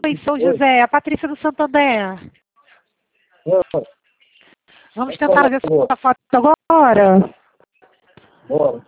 aí, seu José. A Patrícia do Santander. Vamos tentar ver essa foto agora. Bora.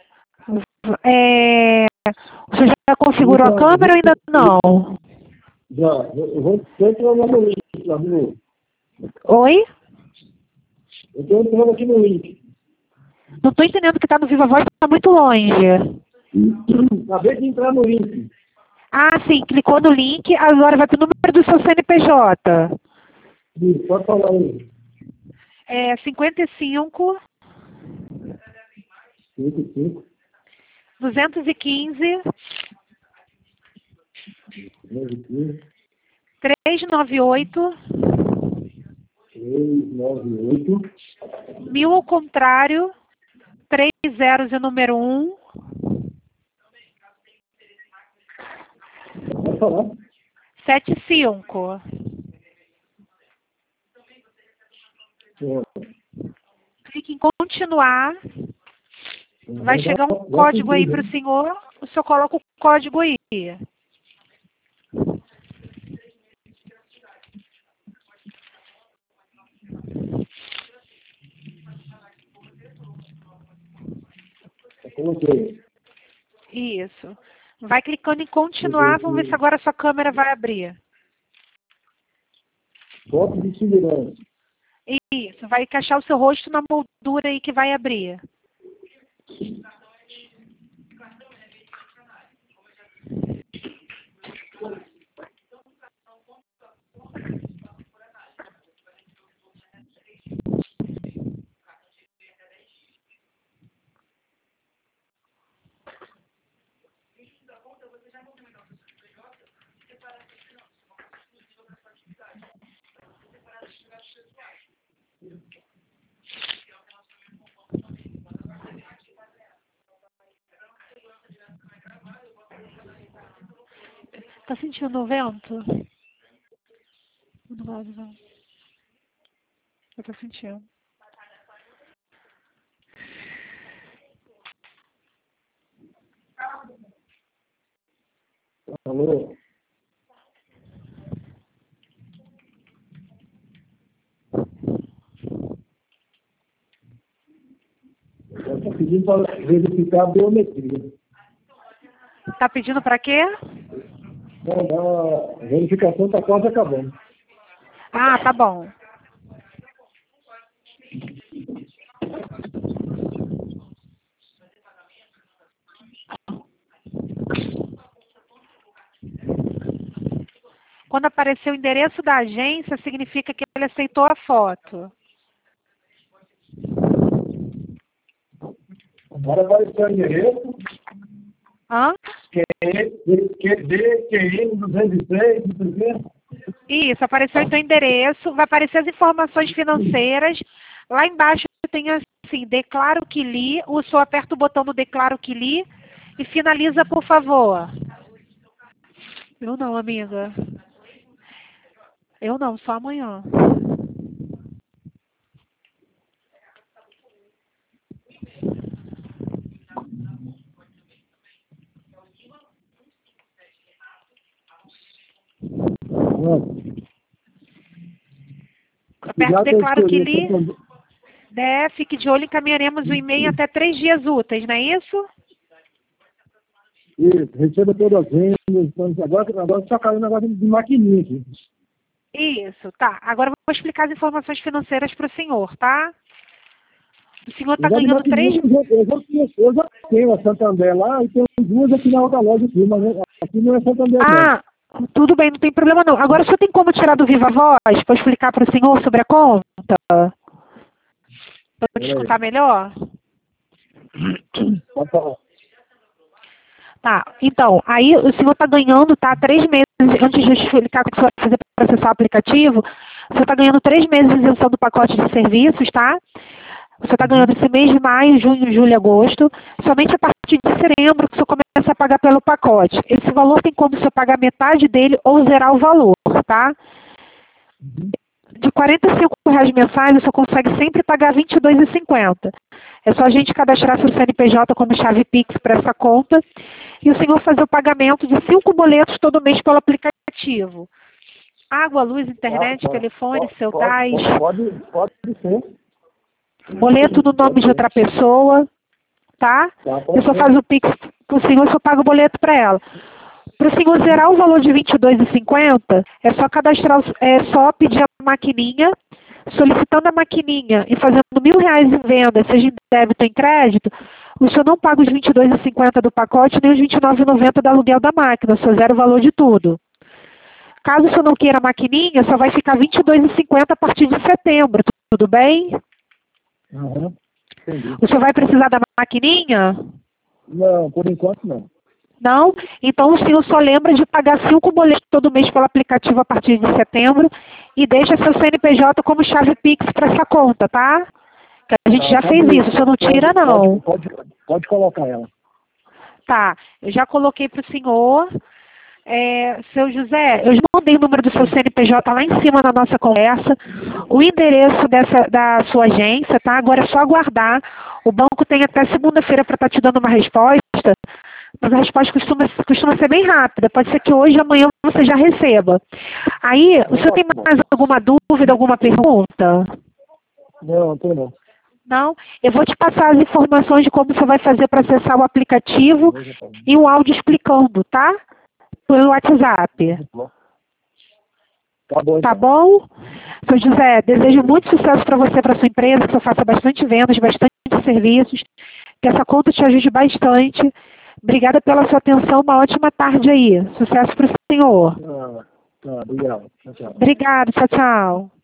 Você já configurou a câmera ou ainda não? Já. Eu vou entrar no link lá, viu? Oi? Eu estou entrando aqui no link. Não estou entendendo que está no Viva Voz, está muito longe. Acabei de entrar no link. Ah, sim, clicou no link, agora vai para o número do seu CNPJ. Sim, pode falar aí. 55 55, 215 398, 398 1000 ao contrário, 3 zeros e número 1. Pode falar. 75. Clique em continuar. Vai chegar um código aí para o senhor. O senhor coloca o código aí. Coloquei. Isso. Vai clicando em continuar. Vamos ver se agora a sua câmera vai abrir. Foto de segurança. Isso. Vai encaixar o seu rosto na moldura aí que vai abrir. Tá sentindo o vento? Não. Eu tô sentindo. Alô? Está pedindo para verificar a biometria. Tá pedindo para quê? A verificação está quase acabando. Ah, tá bom. Quando aparecer o endereço da agência, significa que ele aceitou a foto. Agora vai ser o endereço. Hã? QM 206, não sei o quê. Isso, apareceu o teu endereço, vai aparecer as informações financeiras. Lá embaixo tem assim, declaro que li, o senhor aperta o botão do declaro que li e finaliza, por favor. Eu não, amiga. Eu não, só amanhã. Aperta o declaro que li. Fique de olho, encaminharemos o e-mail até 3 dias úteis, não é isso? Isso, receba todas as vendas. Agora só caiu um negócio de maquininha aqui. Isso, tá. Agora eu vou explicar as informações financeiras para o senhor, tá? O senhor está ganhando 3... Eu já tenho a Santander lá e tenho duas aqui na outra loja aqui, mas aqui não é Santander. Ah, tudo bem, não tem problema não. Agora o senhor tem como tirar do Viva Voz para explicar para o senhor sobre a conta? Para eu te escutar melhor? Pode falar. Tá, então, aí o senhor está ganhando, tá, 3 meses, antes de explicar o que o senhor vai fazer para acessar o aplicativo, o senhor está ganhando 3 meses de isenção do pacote de serviços, tá? Você está ganhando esse mês de maio, junho, julho e agosto. Somente a partir de setembro que o senhor começa a pagar pelo pacote. Esse valor tem como o senhor pagar metade dele ou zerar o valor, tá? De R$ 45 mensais, o senhor consegue sempre pagar R$ 22,50. É só a gente cadastrar seu CNPJ como chave Pix para essa conta e o senhor fazer o pagamento de 5 boletos todo mês pelo aplicativo. Água, luz, internet, telefone, seu tais. Pode ser. Boleto no nome de outra pessoa, tá? A pessoa faz o Pix pro senhor, só paga o boleto para ela. Para o senhor zerar o valor de R$ 22,50, é só cadastrar, é só pedir a maquininha, solicitando a maquininha e fazendo R$ 1.000 em venda, seja em débito ou em crédito, o senhor não paga os R$ 22,50 do pacote, nem os R$ 29,90 do aluguel da máquina, só zera o valor de tudo. Caso o senhor não queira a maquininha, só vai ficar R$ 22,50 a partir de setembro, tudo bem? Entendi. O senhor vai precisar da maquininha? Não, por enquanto não. Não? Então o senhor só lembra de pagar 5 boletos todo mês pelo aplicativo a partir de setembro e deixa seu CNPJ como chave Pix para essa conta, tá? Que a gente já fez isso, o senhor não tira não. Pode colocar ela. Tá, eu já coloquei para o senhor. Seu José, eu já mandei o número do seu CNPJ lá em cima na nossa conversa, o endereço da sua agência, tá? Agora é só aguardar. O banco tem até segunda-feira para estar te dando uma resposta, mas a resposta costuma ser bem rápida. Pode ser que hoje ou amanhã você já receba. Aí, o senhor tem mais alguma dúvida, alguma pergunta? Não, não tem não. Não? Eu vou te passar as informações de como você vai fazer para acessar o aplicativo e um áudio explicando, tá? Pelo WhatsApp. Tá bom. Tá bom? Seu José, desejo muito sucesso para você, para sua empresa, que você faça bastante vendas, bastante serviços, que essa conta te ajude bastante. Obrigada pela sua atenção, uma ótima tarde aí. Sucesso para o senhor. Tá, obrigado. Tchau, tchau. Obrigado, tchau, tchau.